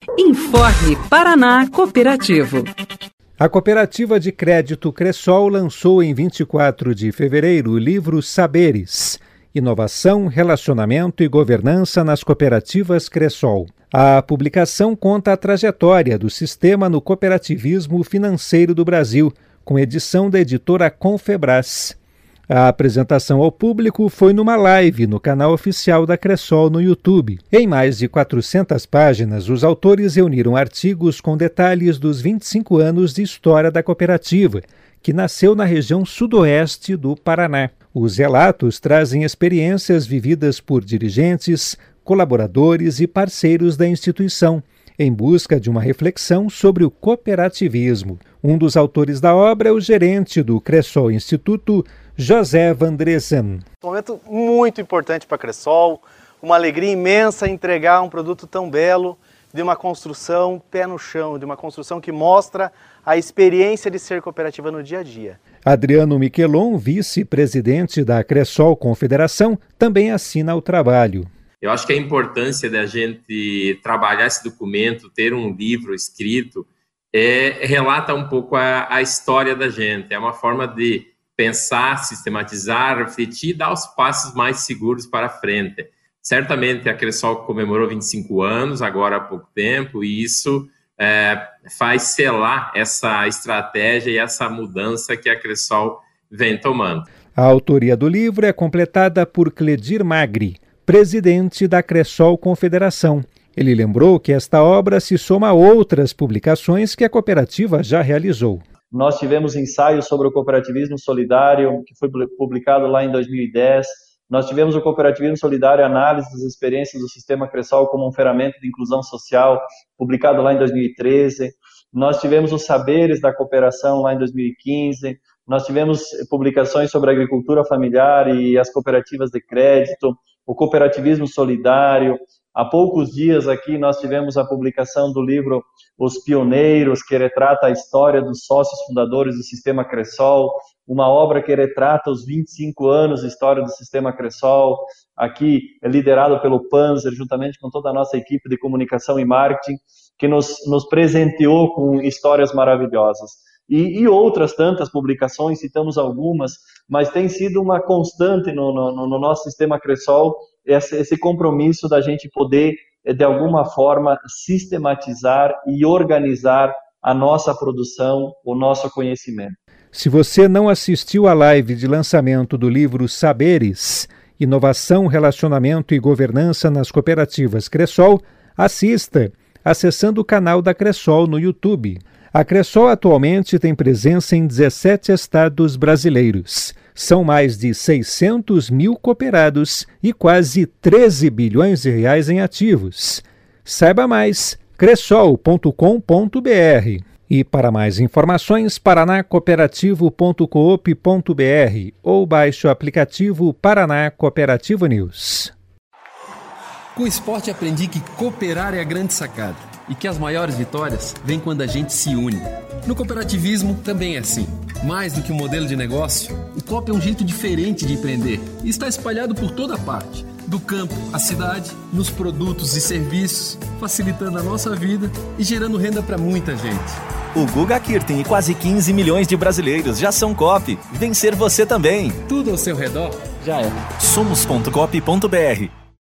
Informe Paraná Cooperativo. A Cooperativa de Crédito Cressol lançou em 24 de fevereiro o livro Saberes: Inovação, Relacionamento e Governança nas Cooperativas Cressol. A publicação conta a trajetória do sistema no cooperativismo financeiro do Brasil, com edição da editora Confebras. A apresentação ao público foi numa live no canal oficial da Cressol no YouTube. Em mais de 400 páginas, os autores reuniram artigos com detalhes dos 25 anos de história da cooperativa, que nasceu na região sudoeste do Paraná. Os relatos trazem experiências vividas por dirigentes, colaboradores e parceiros da instituição, em busca de uma reflexão sobre o cooperativismo. Um dos autores da obra é o gerente do Cressol Instituto, José Vandresen. Um momento muito importante para a Cressol, uma alegria imensa entregar um produto tão belo, de uma construção pé no chão, de uma construção que mostra a experiência de ser cooperativa no dia a dia. Adriano Miquelon, vice-presidente da Cressol Confederação, também assina o trabalho. Eu acho que a importância da gente trabalhar esse documento, ter um livro escrito, relata um pouco a história da gente. É uma forma de pensar, sistematizar, refletir e dar os passos mais seguros para frente. Certamente a Cressol comemorou 25 anos, agora há pouco tempo, e isso faz selar essa estratégia e essa mudança que a Cressol vem tomando. A autoria do livro é completada por Cledir Magri, presidente da Cressol Confederação. Ele lembrou que esta obra se soma a outras publicações que a cooperativa já realizou. Nós tivemos ensaios sobre o cooperativismo solidário, que foi publicado lá em 2010. Nós tivemos o cooperativismo solidário, análise das experiências do sistema Cressol como um ferramenta de inclusão social, publicado lá em 2013. Nós tivemos os saberes da cooperação lá em 2015. Nós tivemos publicações sobre a agricultura familiar e as cooperativas de crédito, o cooperativismo solidário. Há poucos dias aqui nós tivemos a publicação do livro Os Pioneiros, que retrata a história dos sócios fundadores do Sistema Cressol, uma obra que retrata os 25 anos de história do Sistema Cressol, aqui é liderado pelo Panzer, juntamente com toda a nossa equipe de comunicação e marketing, que nos presenteou com histórias maravilhosas. E outras tantas publicações, citamos algumas, mas tem sido uma constante no nosso Sistema Cressol esse compromisso da gente poder, de alguma forma, sistematizar e organizar a nossa produção, o nosso conhecimento. Se você não assistiu à live de lançamento do livro Saberes: Inovação, Relacionamento e Governança nas Cooperativas Cressol, assista, acessando o canal da Cressol no YouTube. A Cressol atualmente tem presença em 17 estados brasileiros. São mais de 600 mil cooperados e quase 13 bilhões de reais em ativos. Saiba mais, cressol.com.br. E para mais informações, paranacooperativo.coop.br ou baixe o aplicativo Paraná Cooperativo News. Com o esporte aprendi que cooperar é a grande sacada e que as maiores vitórias vêm quando a gente se une. No cooperativismo também é assim. Mais do que um modelo de negócio, o coop é um jeito diferente de empreender e está espalhado por toda parte, do campo à cidade, nos produtos e serviços, facilitando a nossa vida e gerando renda para muita gente. O Guga Kirten e quase 15 milhões de brasileiros já são coop. Vem ser você também. Tudo ao seu redor já é. Somos.coop.br